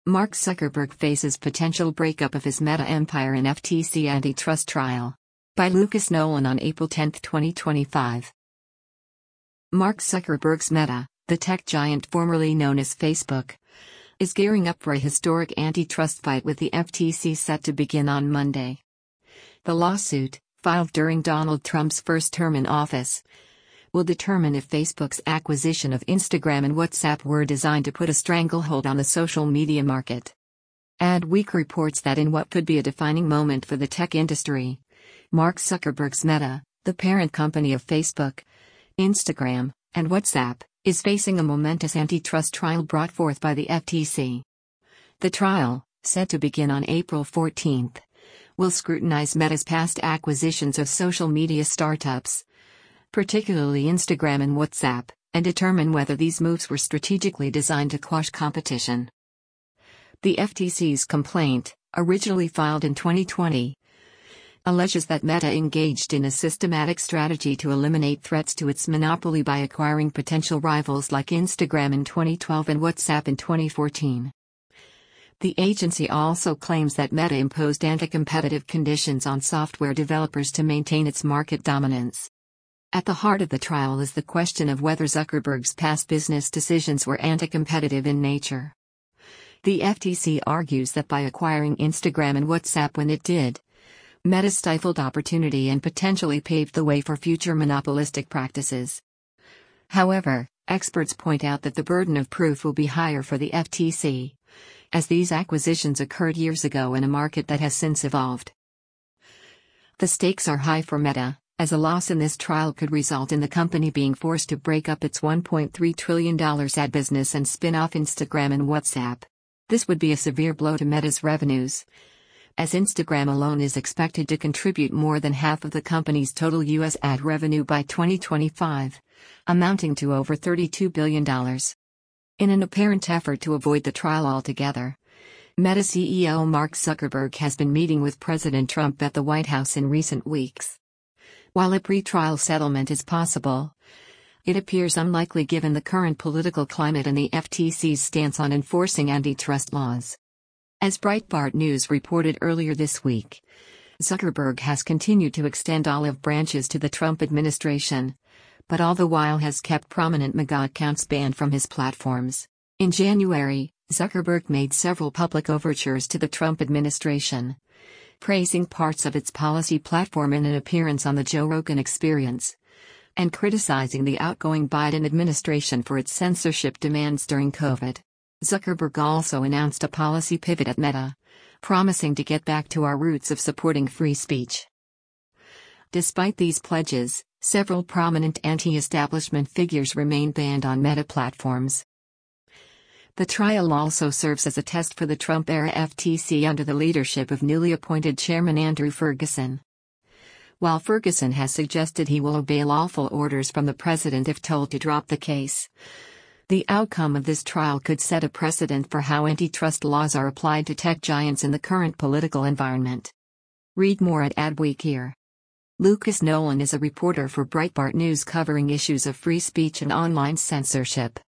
Mark Zuckerberg faces potential breakup of his Meta empire in FTC antitrust trial. By Lucas Nolan on April 10, 2025. Mark Zuckerberg's Meta, the tech giant formerly known as Facebook, is gearing up for a historic antitrust fight with the FTC set to begin on Monday. The lawsuit, filed during Donald Trump's first term in office, will determine if Facebook's acquisition of Instagram and WhatsApp were designed to put a stranglehold on the social media market. Adweek reports that in what could be a defining moment for the tech industry, Mark Zuckerberg's Meta, the parent company of Facebook, Instagram, and WhatsApp, is facing a momentous antitrust trial brought forth by the FTC. The trial, set to begin on April 14, will scrutinize Meta's past acquisitions of social media startups, particularly Instagram and WhatsApp, and determine whether these moves were strategically designed to quash competition. The FTC's complaint, originally filed in 2020, alleges that Meta engaged in a systematic strategy to eliminate threats to its monopoly by acquiring potential rivals like Instagram in 2012 and WhatsApp in 2014. The agency also claims that Meta imposed anti-competitive conditions on software developers to maintain its market dominance. At the heart of the trial is the question of whether Zuckerberg's past business decisions were anti-competitive in nature. The FTC argues that by acquiring Instagram and WhatsApp when it did, Meta stifled opportunity and potentially paved the way for future monopolistic practices. However, experts point out that the burden of proof will be higher for the FTC, as these acquisitions occurred years ago in a market that has since evolved. The stakes are high for Meta, as a loss in this trial could result in the company being forced to break up its $1.3 trillion ad business and spin off Instagram and WhatsApp. This would be a severe blow to Meta's revenues, as Instagram alone is expected to contribute more than half of the company's total U.S. ad revenue by 2025, amounting to over $32 billion. In an apparent effort to avoid the trial altogether, Meta CEO Mark Zuckerberg has been meeting with President Trump at the White House in recent weeks. While a pre-trial settlement is possible, it appears unlikely given the current political climate and the FTC's stance on enforcing antitrust laws. As Breitbart News reported earlier this week, Zuckerberg has continued to extend olive branches to the Trump administration, but all the while has kept prominent MAGA accounts banned from his platforms. In January, Zuckerberg made several public overtures to the Trump administration, praising parts of its policy platform in an appearance on the Joe Rogan Experience, and criticizing the outgoing Biden administration for its censorship demands during COVID. Zuckerberg also announced a policy pivot at Meta, promising to get back to our roots of supporting free speech. Despite these pledges, several prominent anti-establishment figures remain banned on Meta platforms. The trial also serves as a test for the Trump-era FTC under the leadership of newly appointed Chairman Andrew Ferguson. While Ferguson has suggested he will obey lawful orders from the president if told to drop the case, the outcome of this trial could set a precedent for how antitrust laws are applied to tech giants in the current political environment. Read more at Adweek here. Lucas Nolan is a reporter for Breitbart News covering issues of free speech and online censorship.